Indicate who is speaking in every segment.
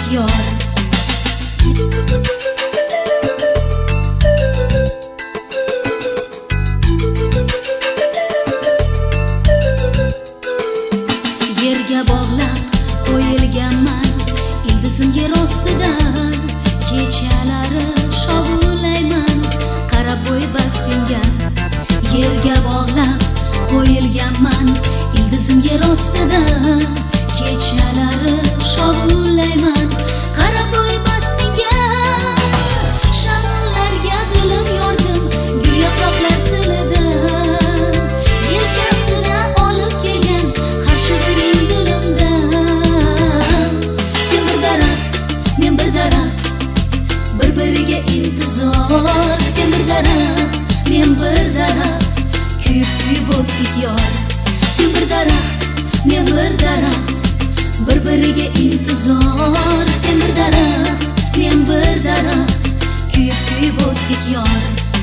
Speaker 1: yor. Yerga bog'lab qo'yilganman ildizim yer ostidan, kechalari shovullayman qarab bo'y bastingga. Yerga bog'lab qo'yilganman ildizim yer ostidan, kechalari shovullayman qarab bo'y bastingga. Shamollarga dilim yordim gul yaproqlar tilidan, yelkamda olib kelgan har shirin dilimdan. Sen bir daraxt, men bir daraxt, bir-biriga intizor. Sen bir daraxt, men bir daraxt, kuyib o'tdik yor. Sen bir daraxt, men bir daraxt, bir-biriga intizor. Sen bir daraxt, men bir daraxt, kuyib o'tdik yor.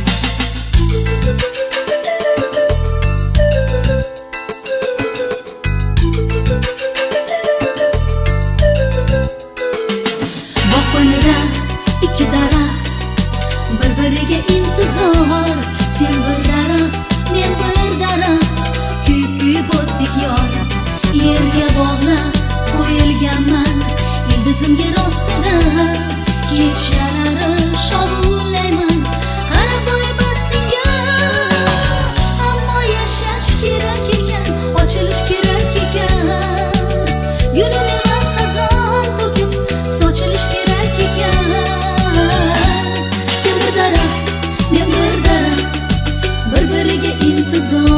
Speaker 1: Bog' qo'ynida ikki daraxt, bir-biriga intizor. Sen bir daraxt, men bir daraxt, kuyib o'tdik yor. Yerga bog'lab qo'yilganman ildizim yer ostidan, kechalari shovullayman qarab bo'y bastingga. Ammo yashash kerak ekan, ochilish kerak ekan, gulini va xazon to'kib sochilish kerak ekan. Sen bir daraxt, men bir daraxt, bir-biriga intizor.